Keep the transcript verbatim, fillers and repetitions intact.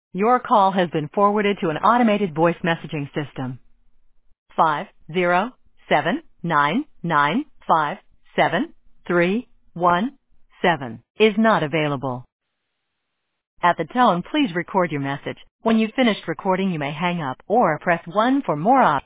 Your call has been forwarded to an automated voice messaging system. Five zero seven nine nine five seven three one seven is not available. At the tone, please record your message. When you've finished recording, you may hang up or press one for more options.